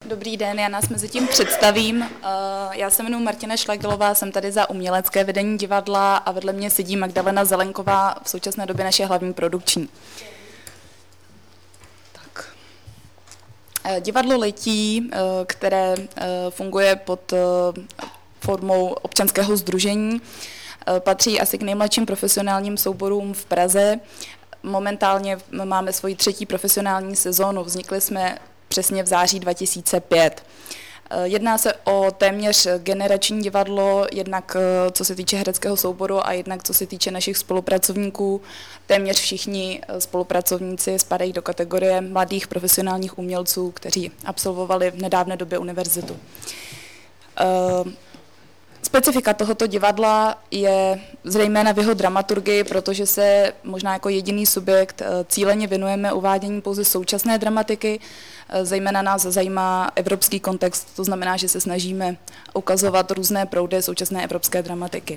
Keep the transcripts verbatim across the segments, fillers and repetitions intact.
Dobrý den, já nás mezi tím představím. Já se jmenuji Martina Šlagdelová, jsem tady za umělecké vedení divadla a vedle mě sedí Magdalena Zelenková, v současné době naše hlavní produkční. Tak. Divadlo Letí, které funguje pod formou občanského sdružení, patří asi k nejmladším profesionálním souborům v Praze. Momentálně máme svoji třetí profesionální sezónu. Vznikli jsme přesně v září dva tisíce pět. Jedná se o téměř generační divadlo, jednak co se týče hereckého souboru a jednak co se týče našich spolupracovníků. Téměř všichni spolupracovníci spadají do kategorie mladých profesionálních umělců, kteří absolvovali v nedávné době univerzitu. Specifika tohoto divadla je zejména v jeho dramaturgii, protože se možná jako jediný subjekt cíleně věnujeme uvádění pouze současné dramatiky. Zejména nás zajímá evropský kontext, to znamená, že se snažíme ukazovat různé proudy současné evropské dramatiky.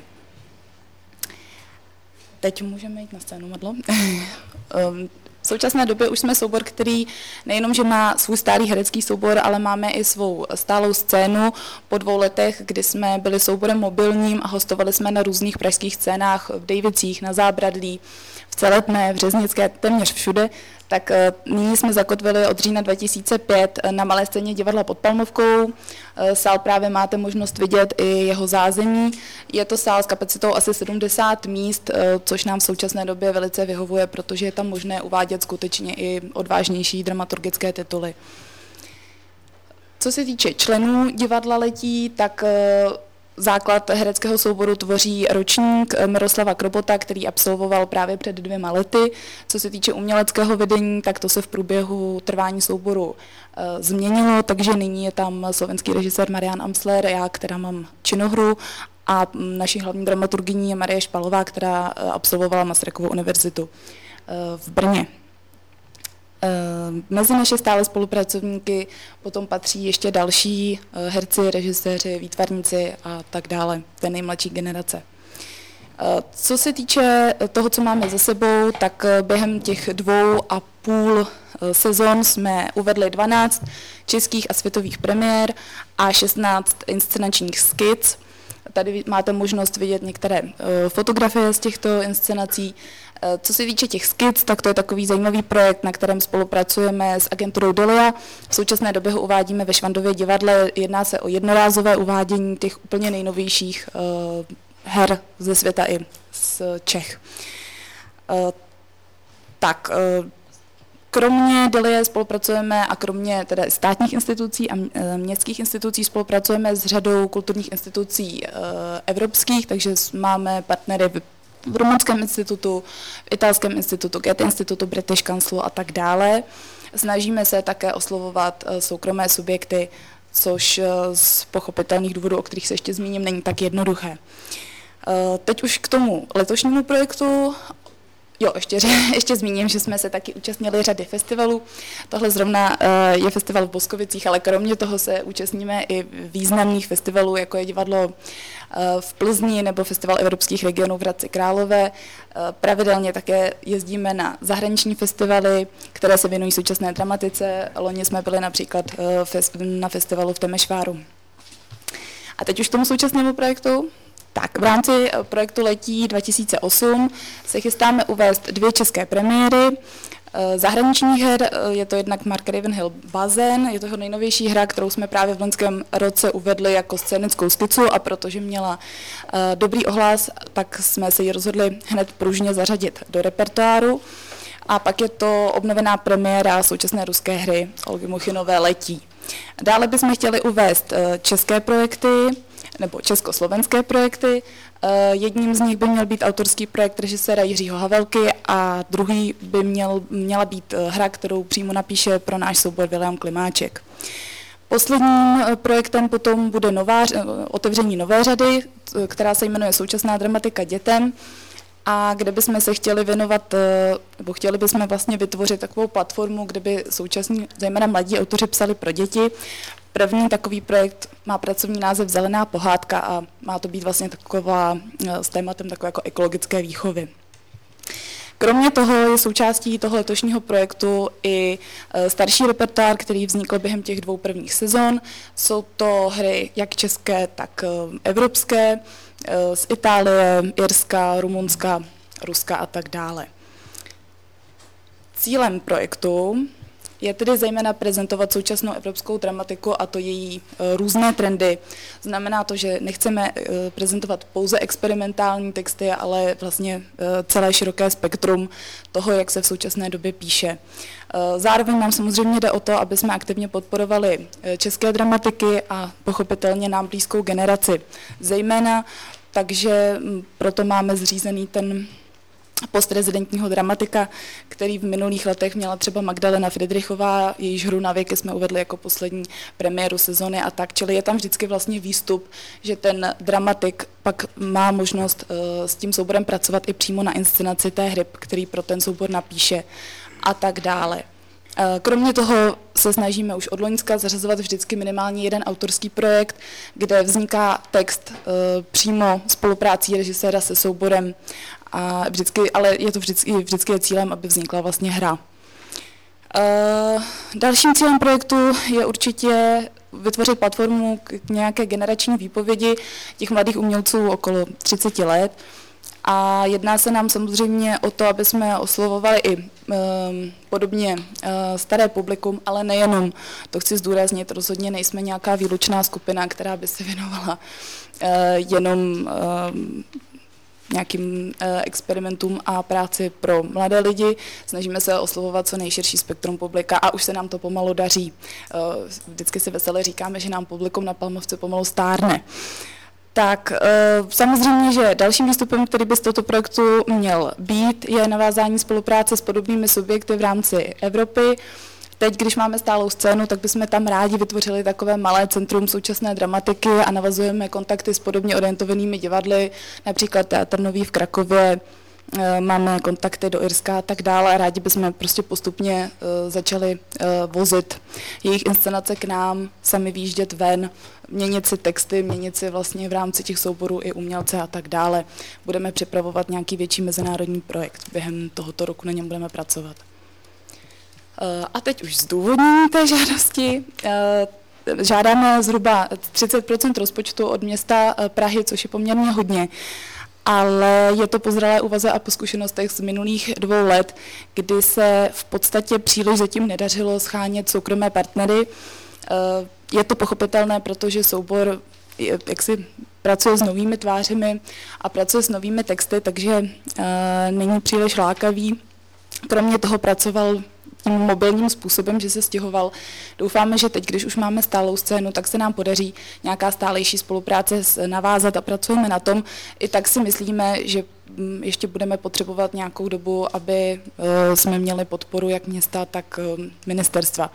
Teď můžeme jít na scénu, Madlo. V současné době už jsme soubor, který nejenom, že má svůj stálý herecký soubor, ale máme i svou stálou scénu po dvou letech, kdy jsme byli souborem mobilním a hostovali jsme na různých pražských scénách v Dejvicích, na Zábradlí, v Celetné, v Řeznické, téměř všude. Tak nyní jsme zakotvili od října dva tisíce pět na malé scéně divadla pod Palmovkou. Sál právě máte možnost vidět i jeho zázemí. Je to sál s kapacitou asi sedmdesát míst, což nám v současné době velice vyhovuje, protože je tam možné uvádět skutečně i odvážnější dramaturgické tituly. Co se týče členů divadla Letí, tak základ hereckého souboru tvoří ročník Miroslava Krobota, který absolvoval právě před dvěma lety. Co se týče uměleckého vedení, tak to se v průběhu trvání souboru e, změnilo, takže nyní je tam slovenský režisér Marian Amsler, já, která mám činohru, a naší hlavní dramaturgyní je Marie Špalová, která absolvovala Masarykovu univerzitu e, v Brně. Mezi naše stále spolupracovníky potom patří ještě další herci, režiséři, výtvarníci a tak dále, té nejmladší generace. Co se týče toho, co máme za sebou, tak během těch dvou a půl sezon jsme uvedli dvanáct českých a světových premiér a šestnáct inscenačních skic. Tady máte možnost vidět některé fotografie z těchto inscenací. Co se týče těch skic, tak to je takový zajímavý projekt, na kterém spolupracujeme s agenturou Delia. V současné době ho uvádíme ve Švandově divadle. Jedná se o jednorázové uvádění těch úplně nejnovějších uh, her ze světa i z Čech. Uh, tak, uh, kromě Delie spolupracujeme a kromě tedy státních institucí a městských institucí spolupracujeme s řadou kulturních institucí uh, evropských, takže máme partnery v v Rumunském institutu, v Italském institutu, Goethe institutu, British Council a tak dále. Snažíme se také oslovovat soukromé subjekty, což z pochopitelných důvodů, o kterých se ještě zmíním, není tak jednoduché. Teď už k tomu letošnímu projektu. Jo, ještě, ještě zmíním, že jsme se taky účastnili řady festivalů. Tohle zrovna je festival v Boskovicích, ale kromě toho se účastníme i významných festivalů, jako je divadlo v Plzni nebo festival evropských regionů v Hradci Králové. Pravidelně také jezdíme na zahraniční festivaly, které se věnují současné dramatice. Loni jsme byli například na festivalu v Temešváru. A teď už k tomu současnému projektu. Tak, v rámci projektu Letí dva tisíce osm se chystáme uvést dvě české premiéry zahraničních her. Je to jednak Mark Ravenhill Bazén, je to jeho nejnovější hra, kterou jsme právě v loňském roce uvedli jako scénickou skicu, a protože měla dobrý ohlas, tak jsme se ji rozhodli hned pružně zařadit do repertoáru. A pak je to obnovená premiéra současné ruské hry Olgy Muchinové Letí. Dále bychom chtěli uvést české projekty, nebo československé projekty. Jedním z nich by měl být autorský projekt režiséra Jiřího Havelky a druhý by měl, měla být hra, kterou přímo napíše pro náš soubor Vilém Klimáček. Posledním projektem potom bude nová, otevření nové řady, která se jmenuje Současná dramatika dětem, a kde bychom se chtěli věnovat, nebo chtěli bychom vlastně vytvořit takovou platformu, kde by současní, zejména mladí autoři psali pro děti. První takový projekt má pracovní název Zelená pohádka a má to být vlastně taková s tématem takové jako ekologické výchovy. Kromě toho je součástí toho letošního projektu i starší repertoár, který vznikl během těch dvou prvních sezon. Jsou to hry jak české, tak evropské, z Itálie, Irska, Rumunska, Ruska a tak dále. Cílem projektu je tedy zejména prezentovat současnou evropskou dramatiku a to její různé trendy. Znamená to, že nechceme prezentovat pouze experimentální texty, ale vlastně celé široké spektrum toho, jak se v současné době píše. Zároveň nám samozřejmě jde o to, aby jsme aktivně podporovali české dramatiky a pochopitelně nám blízkou generaci. Zejména, takže proto máme zřízený ten postrezidentního dramatika, který v minulých letech měla třeba Magdalena Friedrichová, jejíž hru Na věky jsme uvedli jako poslední premiéru sezony a tak, čili je tam vždycky vlastně výstup, že ten dramatik pak má možnost uh, s tím souborem pracovat i přímo na inscenaci té hry, který pro ten soubor napíše a tak dále. Kromě toho se snažíme už od loňska zařazovat vždycky minimálně jeden autorský projekt, kde vzniká text uh, přímo spoluprácí režiséra se souborem, a vždycky, ale je to vždycky, vždycky je cílem, aby vznikla vlastně hra. Uh, dalším cílem projektu je určitě vytvořit platformu k nějaké generační výpovědi těch mladých umělců okolo třicet let. A jedná se nám samozřejmě o to, aby jsme oslovovali i um, podobně uh, staré publikum, ale nejenom. To chci zdůraznit, rozhodně nejsme nějaká výlučná skupina, která by se věnovala uh, jenom um, nějakým uh, experimentům a práci pro mladé lidi. Snažíme se oslovovat co nejširší spektrum publika a už se nám to pomalu daří. Uh, vždycky si veselé říkáme, že nám publikum na Palmovce pomalu stárne. Tak samozřejmě, že dalším výstupem, který by z tohoto projektu měl být, je navázání spolupráce s podobnými subjekty v rámci Evropy. Teď, když máme stálou scénu, tak bychom tam rádi vytvořili takové malé centrum současné dramatiky a navazujeme kontakty s podobně orientovanými divadly, například Teatr Nový v Krakově, máme kontakty do Irska a tak dále a rádi bychom prostě postupně začali vozit jejich inscenace k nám, sami výjíždět ven, měnit si texty, měnit si vlastně v rámci těch souborů i umělce a tak dále. Budeme připravovat nějaký větší mezinárodní projekt. Během tohoto roku na něm budeme pracovat. A teď už zdůvodnění té žádosti. Žádáme zhruba třicet procent rozpočtu od města Prahy, což je poměrně hodně. Ale je to po zralé úvaze a po zkušenostech z minulých dvou let, kdy se v podstatě příliš zatím nedařilo schánět soukromé partnery. Je to pochopitelné, protože soubor jaksi pracuje s novými tvářemi a pracuje s novými texty, takže není příliš lákavý. Kromě toho pracoval tím mobilním způsobem, že se stěhoval. Doufáme, že teď, když už máme stálou scénu, tak se nám podaří nějaká stálejší spolupráce navázat a pracujeme na tom. I tak si myslíme, že ještě budeme potřebovat nějakou dobu, aby jsme měli podporu jak města, tak ministerstva.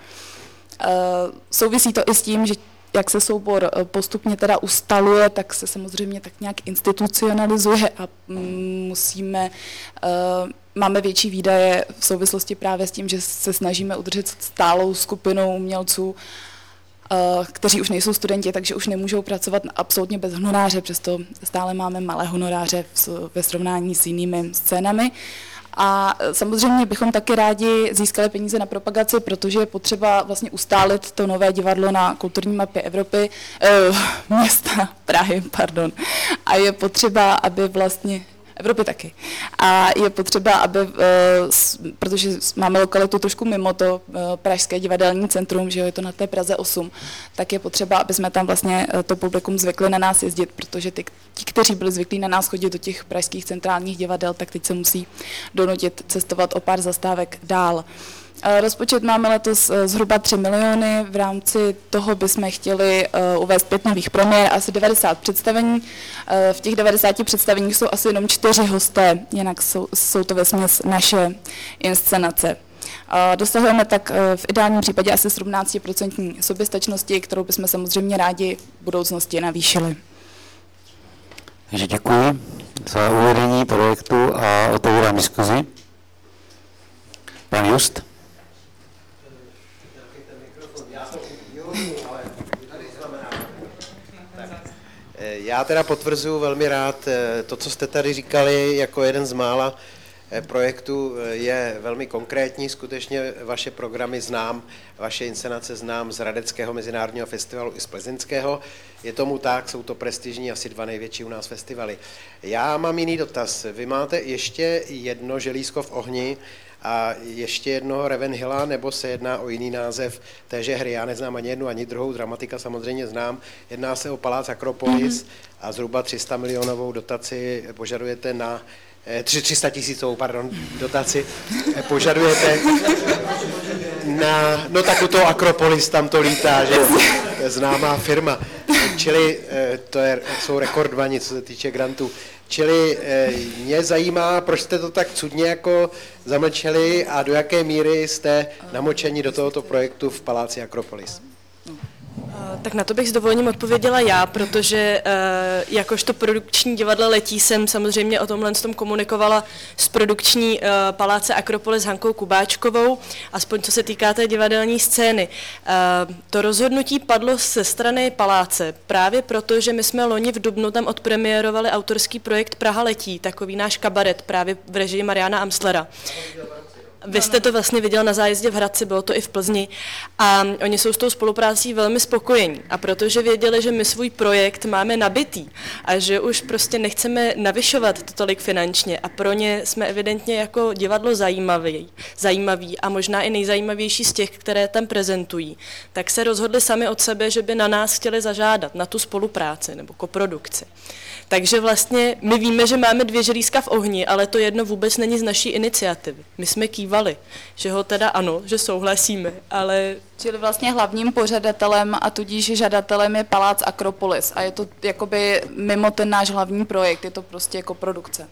Souvisí to i s tím, že jak se soubor postupně teda ustaluje, tak se samozřejmě tak nějak institucionalizuje a musíme, máme větší výdaje v souvislosti právě s tím, že se snažíme udržet stálou skupinu umělců, kteří už nejsou studenti, takže už nemůžou pracovat absolutně bez honoráře, přesto stále máme malé honoráře ve srovnání s jinými scénami. A samozřejmě bychom taky rádi získali peníze na propagaci, protože je potřeba vlastně ustálit to nové divadlo na kulturní mapě Evropy, eh, města Prahy, pardon. A je potřeba, aby vlastně Evropy taky. A je potřeba, aby, protože máme lokalitu trošku mimo to pražské divadelní centrum, že je to na té Praze osm, tak je potřeba, aby jsme tam vlastně to publikum zvykli na nás jezdit, protože ty, ti, kteří byli zvyklí na nás chodit do těch pražských centrálních divadel, tak teď se musí donutit cestovat o pár zastávek dál. Rozpočet máme letos zhruba tři miliony, v rámci toho bychom chtěli uvést pět nových premiér, asi devadesát představení. V těch devadesáti představeních jsou asi jenom čtyři hosté, jinak jsou, jsou to vesměs naše inscenace. Dosahujeme tak v ideálním případě asi sedmnáct procent soběstačnosti, kterou bychom samozřejmě rádi v budoucnosti navýšili. Takže děkuji za uvedení projektu a otevírám diskuzi. Pan Just. Já teda potvrzuji velmi rád to, co jste tady říkali, jako jeden z mála projektu je velmi konkrétní, skutečně vaše programy znám, vaše inscenace znám z Hradeckého mezinárodního festivalu i z Plzeňského. Je tomu tak, jsou to prestižní, asi dva největší u nás festivaly. Já mám jiný dotaz. Vy máte ještě jedno Želízko v ohni a ještě jednoho Ravenhilla, nebo se jedná o jiný název téže hry? Já neznám ani jednu, ani druhou, dramatika samozřejmě znám. Jedná se o Palác Akropolis mm-hmm. a zhruba tři sta milionovou dotaci požadujete na tři sta tisícovou, pardon, dotaci požadujete na, no tak u toho Akropolis tam to lítá, že známá firma, čili to je, jsou rekordmani, co se týče grantů. Čili mě zajímá, proč jste to tak cudně jako zamlčeli a do jaké míry jste namočeni do tohoto projektu v Paláci Akropolis. Tak na to bych s dovolením odpověděla já, protože uh, jakožto produkční divadlo Letí jsem samozřejmě o tomhle tom komunikovala s produkční uh, Paláce Akropolis Hankou Kubáčkovou, aspoň co se týká té divadelní scény. Uh, to rozhodnutí padlo ze strany Paláce, právě proto, že my jsme loni v dubnu tam odpremiérovali autorský projekt Praha letí, takový náš kabaret právě v režii Mariana Amslera. Vy jste to vlastně viděl na zájezdě v Hradci, bylo to i v Plzni a oni jsou s tou spoluprácí velmi spokojení. A protože věděli, že my svůj projekt máme nabitý a že už prostě nechceme navyšovat to tolik finančně a pro ně jsme evidentně jako divadlo zajímavý, zajímavý a možná i nejzajímavější z těch, které tam prezentují, tak se rozhodli sami od sebe, že by na nás chtěli zažádat, na tu spolupráci nebo koprodukci. Takže vlastně my víme, že máme dvě želízka v ohni, ale to jedno vůbec není z naší iniciativy. My jsme kývali, že ho teda ano, že souhlasíme, ale... Čili vlastně hlavním pořadatelem a tudíž žadatelem je Palác Akropolis a je to jakoby mimo ten náš hlavní projekt, je to prostě jako produkce.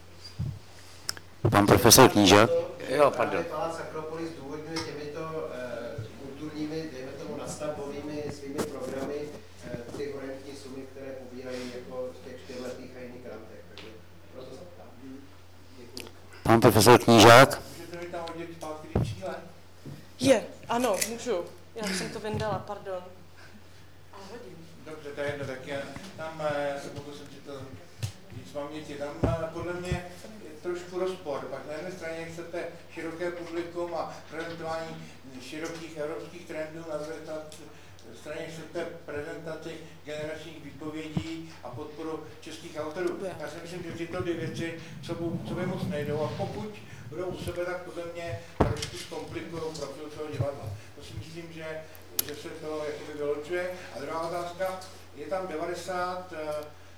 Pan profesor Kníža. Jo, pardon. Palác Akropolis důvodňuje těmito uh, kulturními, dejme tomu nastavbovými svými programy uh, ty horentní sumy, které pobírají jako v těch čtyřletých a jiných grantech. Takže proto se ptám. Děkuji. Pan profesor Knížák. Můžete mi tam hodit zpátky ty cíle? Je, ano, můžu. Já jsem to vyndala, pardon. A hodím. Dobře, to je jedno, tak já tam se pokusím si to víc paměti. Tam podle mě je trošku rozpor. Pak na jedné straně chcete široké publikum a prezentování širokých evropských trendů, na druhé straně chcete prezentaci generačních výpovědí a podporu českých autorů. Já si myslím, že tyto dvě věci sobě moc nejdou a pokud budou u sebe, tak podle mě trošku zkomplikují profil toho divadla. To si myslím, že, že se to jakoby vylučuje. A druhá otázka, je tam devadesát uh,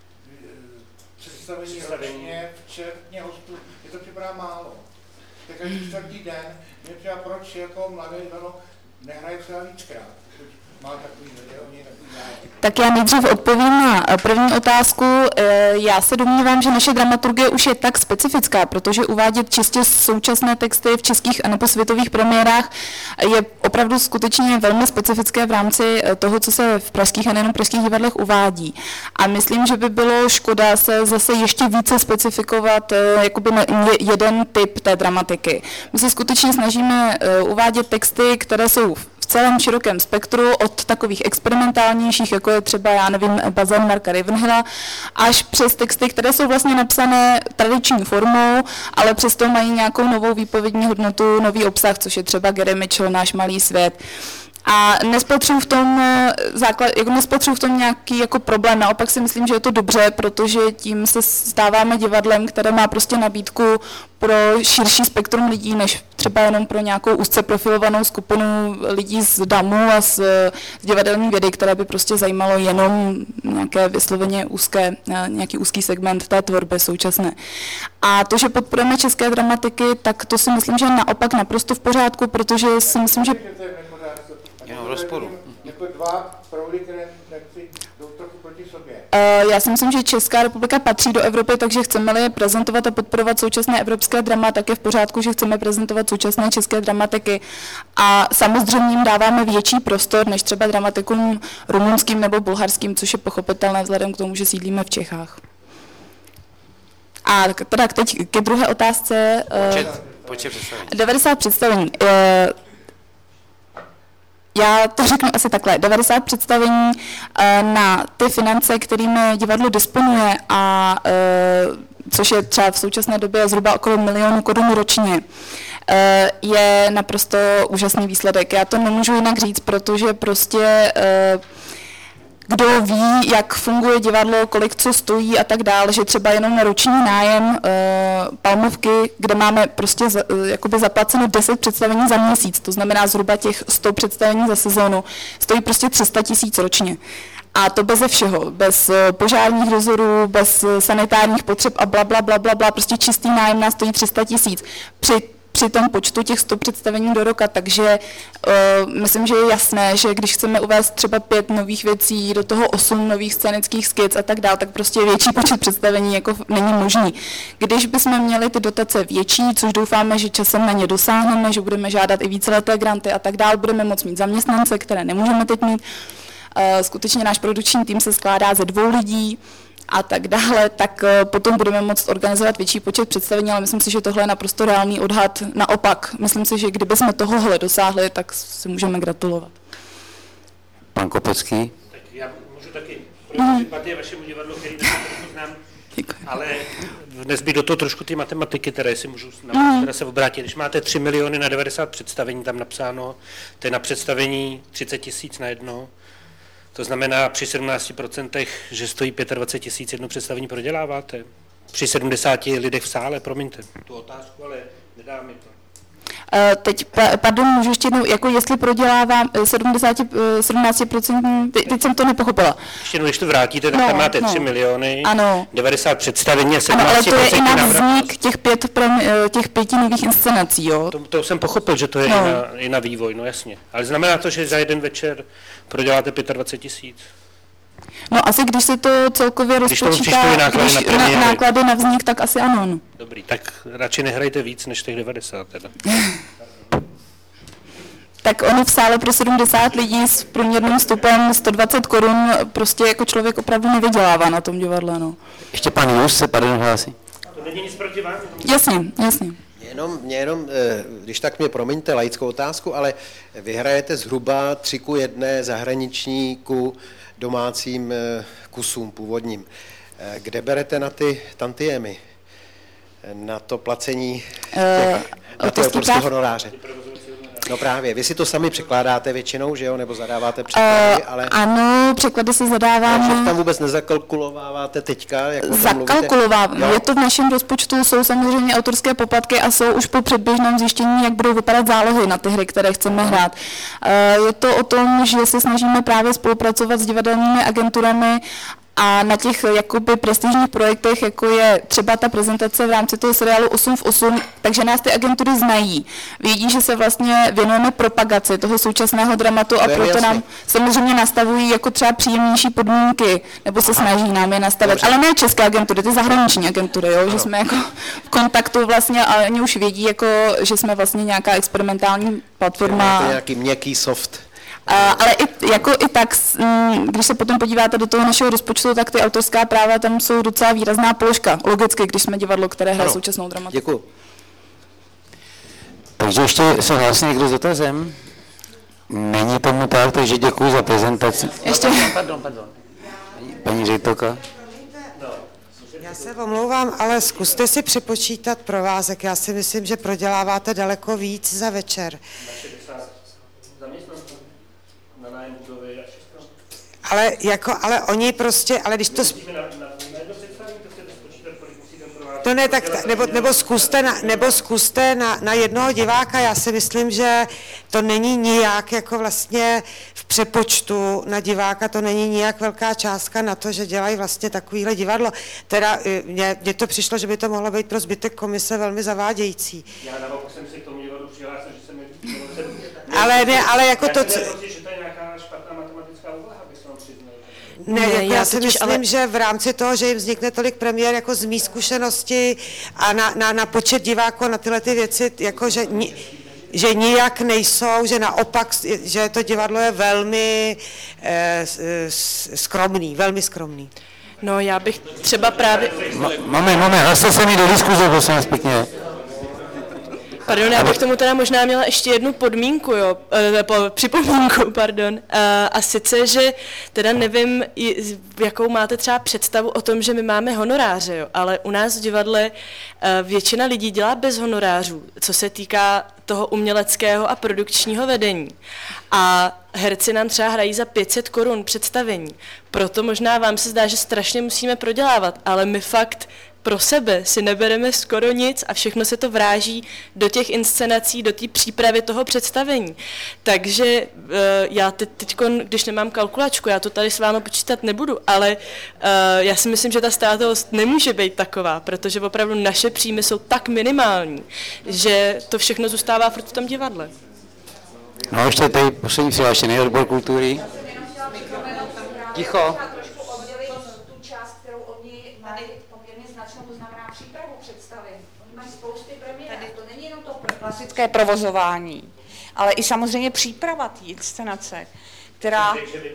představení ročně, včetně hostů, je to připadá málo. Tak každý čtvrtý den, mě třeba proč jako mladé divadlo nehraje třeba víckrát. Má takový video, mě takový zájem. Tak já nejdřív odpovím na první otázku. Já se domnívám, že naše dramaturgie už je tak specifická, protože uvádět čistě současné texty v českých a nebo světových premiérách je opravdu skutečně velmi specifické v rámci toho, co se v pražských a nejenom pražských divadlech uvádí. A myslím, že by bylo škoda se zase ještě více specifikovat jakoby jeden typ té dramatiky. My se skutečně snažíme uvádět texty, které jsou v celém širokém spektru, od takových experimentálnějších, jako je třeba, já nevím, Bazén Marka Ravenhilla, až přes texty, které jsou vlastně napsané tradiční formou, ale přesto mají nějakou novou výpovědní hodnotu, nový obsah, což je třeba Gary Mitchell, Náš malý svět. A nespatřuju v tom základ, jako nespatřuju v tom nějaký jako problém, naopak si myslím, že je to dobře, protože tím se stáváme divadlem, které má prostě nabídku pro širší spektrum lidí, než třeba jenom pro nějakou úzce profilovanou skupinu lidí z damu a z, z divadelní vědy, které by prostě zajímalo jenom nějaké vysloveně úzké, nějaký úzký segment té tvorby současné. A to, že podporujeme české dramatiky, tak to si myslím, že je naopak naprosto v pořádku, protože si myslím, že Jenom v rozporu. Jako dva proudy, které jdou trochu proti sobě. Já si myslím, že Česká republika patří do Evropy, takže chceme-li je prezentovat a podporovat současné evropské drama, tak je v pořádku, že chceme prezentovat současné české dramatiky. A samozřejmě jim dáváme větší prostor, než třeba dramatikům rumunským nebo bulharským, což je pochopitelné vzhledem k tomu, že sídlíme v Čechách. A teda teď ke druhé otázce. Počet, počet představení. devadesát představení. Já to řeknu asi takhle, devadesát představení na ty finance, kterými divadlo disponuje a což je třeba v současné době zhruba okolo milionu korun ročně, je naprosto úžasný výsledek. Já to nemůžu jinak říct, protože prostě kdo ví, jak funguje divadlo, kolik co stojí a tak dále, že třeba jenom roční nájem uh, Palmovky, kde máme prostě za, uh, jakoby zaplaceno deset představení za měsíc, to znamená zhruba těch sto představení za sezónu, stojí prostě tři sta tisíc ročně. A to beze všeho, bez uh, požárních dozorů, bez uh, sanitárních potřeb a bla, bla, bla, bla, bla, prostě čistý nájem nás stojí tři sta tisíc. Při při tom počtu těch sto představení do roka, takže uh, myslím, že je jasné, že když chceme uvést třeba pět nových věcí, do toho osm nových scénických skic a tak dále, tak prostě větší počet představení jako není možný. Když bychom měli ty dotace větší, což doufáme, že časem na ně dosáhneme, že budeme žádat i víceleté granty a tak dále, budeme moct mít zaměstnance, které nemůžeme teď mít. Uh, skutečně náš produkční tým se skládá ze dvou lidí, a tak dále, tak potom budeme moct organizovat větší počet představení, ale myslím si, že tohle je naprosto reálný odhad. Naopak, myslím si, že kdyby jsme tohohle dosáhli, tak si můžeme gratulovat. Pan Kopecký. Tak já můžu taky projít sympatie vašemu divadlu, který trošku znám, ale dnes by do toho trošku ty matematiky, které si můžu na, které se obrátit. Když máte tři miliony na devadesát představení, tam napsáno, to je na představení třicet tisíc na jedno. To znamená, při sedmnácti procentech, že stojí dvacet pět tisíc jedno představení, proděláváte. Při sedmdesáti lidech v sále, promiňte tu otázku, ale nedá mi to. Uh, teď, pardon, můžu ještě jednou, jako jestli prodělávám sedmdesát, sedmnáct procent, teď, teď jsem to nepochopila. Ještě jednou, když to vrátíte, tak no, tam máte no. tři miliony, ano. devadesát představení a sedmnáct procent. Ano, ale to je i na návrat. vznik těch, pět, těch pěti nových inscenací, jo? To, to jsem pochopil, že to je no. i, na, i na vývoj, no jasně. Ale znamená to, že za jeden večer proděláte dvacet pět tisíc. No asi když se to celkově když rozpočítá, to náklady, když na, na náklady na vznik, tak asi ano. No. Dobrý, tak radši nehrajte víc než těch devadesát teda. Tak ono v sále pro sedmdesát lidí s průměrným vstupem sto dvacet korun prostě jako člověk opravdu nevydělává na tom divadle, no. Ještě pan Jus se pardon hlásí. To není nic proti vám? Jasně, jasně. Jenom, mě jenom, když tak mě promiňte laickou otázku, ale vy hrajete zhruba tři ku jedné zahraniční ku domácím kusům původním. Kde berete na ty tantiemy? Na to placení těch, uh, na ty autorské honoráře? No právě, vy si to sami překládáte většinou, že jo, nebo zadáváte překlady, uh, ale... Ano, překlady se zadáváme. Takže tam vůbec nezakalkulováváte teďka? Jak Zakalkulováváme. Je to v našem rozpočtu, jsou samozřejmě autorské poplatky a jsou už po předběžném zjištění, jak budou vypadat zálohy na ty hry, které chceme hrát. Uh, je to o tom, že se snažíme právě spolupracovat s divadelními agenturami a na těch jakoby prestižních projektech, jako je třeba ta prezentace v rámci toho seriálu osm v osm, takže nás ty agentury znají. Vědí, že se vlastně věnujeme propagaci toho současného dramatu a proto nám samozřejmě nastavují jako třeba příjemnější podmínky, nebo se snaží nám je nastavit. Dobře. Ale ne české agentury, ty zahraniční agentury, jo, že jsme jako v kontaktu vlastně a oni už vědí, jako, že jsme vlastně nějaká experimentální platforma. To nějaký měkký soft. Uh, ale i, jako i tak, když se potom podíváte do toho našeho rozpočtu, tak ty autorská práva tam jsou docela výrazná položka. Logicky, když jsme divadlo, které hraje současnou dramatiku. Děkuji. Takže ještě se hlásí někdo s dotazem? Není tomu tak, takže děkuji za prezentaci. Ještě. Pardon, pardon. Paní ředitelka. Já se omlouvám, ale zkuste si přepočítat provázek. Já si myslím, že proděláváte daleko víc za večer. Ale jako, ale oni prostě, ale když to... To ne, tak, nebo, nebo zkuste, na, nebo zkuste na, na jednoho diváka, já si myslím, že to není nijak jako vlastně v přepočtu na diváka, to není nijak velká částka na to, že dělají vlastně takovýhle divadlo. Teda mně, mně to přišlo, že by to mohlo být pro zbytek komise velmi zavádějící. Já naopak jsem si k tomu divadlu přihlásil, že jsem... Ale ne, ale jako to... Co... Ne, Ne, jako já, já si totiž, myslím, ale... že v rámci toho, že jim vznikne tolik premiér jako z mý zkušenosti a na, na, na počet diváků na tyhle ty věci, jako že, ni, že nijak nejsou, že naopak, že to divadlo je velmi eh, skromný, velmi skromný. No já bych třeba právě... Moment, moment, hlaste se mi do diskuze, prosím vás pěkně. Pardon, já bych k tomu teda možná měla ještě jednu podmínku, jo, e, po, připomínku, pardon. E, a sice, že teda nevím, jakou máte třeba představu o tom, že my máme honoráře, jo, ale u nás v divadle e, většina lidí dělá bez honorářů, co se týká toho uměleckého a produkčního vedení. A herci nám třeba hrají za pět set korun představení. Proto možná vám se zdá, že strašně musíme prodělávat, ale my fakt pro sebe si nebereme skoro nic a všechno se to vráží do těch inscenací, do té přípravy toho představení. Takže já teď, teďko, když nemám kalkulačku, já to tady s vámi počítat nebudu, ale já si myslím, že ta státovost nemůže být taková, protože opravdu naše příjmy jsou tak minimální, že to všechno zůstává furt v tom divadle. No ještě tady poslední přihlášený odbor kultury. Ticho. Klasické provozování, ale i samozřejmě příprava té inscenace, která...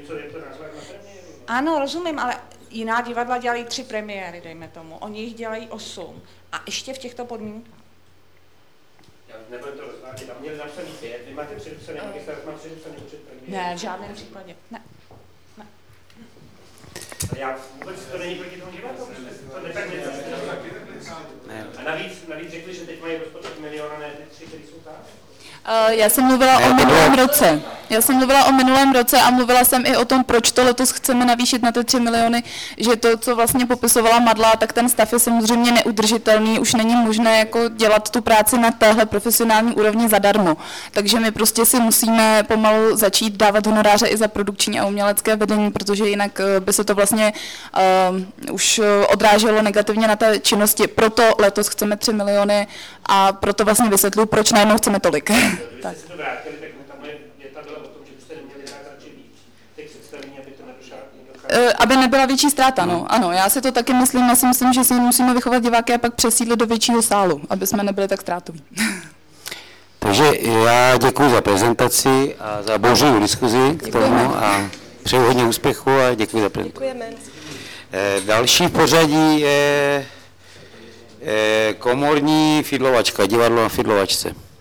Ano, rozumím, ale jiná divadla dělají tři premiéry, dejme tomu, oni jich dělají osm a ještě v těchto podmínkách. Nebudu to rozvádět, tam měli napsaný pět, vy máte předepsaný, magistrát má předepsaný počet premiér. Ne, v žádném případě, ne. ne. Já vůbec to není proti tomu divadlu, to ne tak něco. A navíc, navíc řekli, že teď mají rozpočet milion a ne ty tři, který jsou tam. Já jsem mluvila o minulém roce. Já jsem mluvila o minulém roce a mluvila jsem i o tom, proč to letos chceme navýšit na ty tři miliony, že to, co vlastně popisovala Madla, tak ten stav je samozřejmě neudržitelný, už není možné jako dělat tu práci na téhle profesionální úrovni zadarmo. Takže my prostě si musíme pomalu začít dávat honoráře i za produkční a umělecké vedení, protože jinak by se to vlastně uh, už odráželo negativně na té činnosti. Proto letos chceme tři miliony a proto vlastně vysvětluji, proč najednou chceme tolik. Kdybyste si to vrátili, tak tam moje věta byla o tom, že byste neměli hrát radši víc těch představení, aby to nedošlo. Aby nebyla větší ztráta, no. Ano, já si to taky myslím, já si myslím, že si musíme vychovat diváky a pak přesídlit do většího sálu, aby jsme nebyli tak ztrátoví. Takže já děkuji za prezentaci a za bouřlivou diskuzi k tomu a přeju hodně úspěchu a děkuji za prezentaci. Děkujeme. Další v pořadí je komorní fidlovačka, divadlo na Fidlovačce.